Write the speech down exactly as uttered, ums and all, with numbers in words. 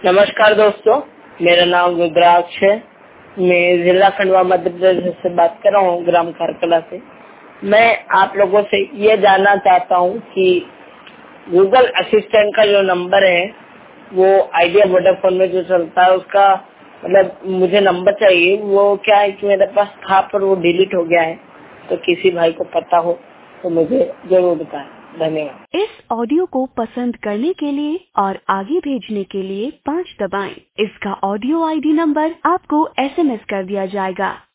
नमस्कार दोस्तों, मेरा नाम रुद्राक्ष है। मैं जिला खंडवा मध्य प्रदेश से बात कर रहा हूँ, ग्राम खारकला से। मैं आप लोगों से ये जानना चाहता हूँ कि गूगल असिस्टेंट का जो नंबर है वो आइडिया वोडाफोन में जो चलता है उसका मतलब मुझे नंबर चाहिए। वो क्या है कि मेरे पास था पर वो डिलीट हो गया है, तो किसी भाई को पता हो तो मुझे जरूर बताएं। धन्यवाद। इस ऑडियो को पसंद करने के लिए और आगे भेजने के लिए पाँच दबाएं। इसका ऑडियो आईडी नंबर आपको एसएमएस कर दिया जाएगा।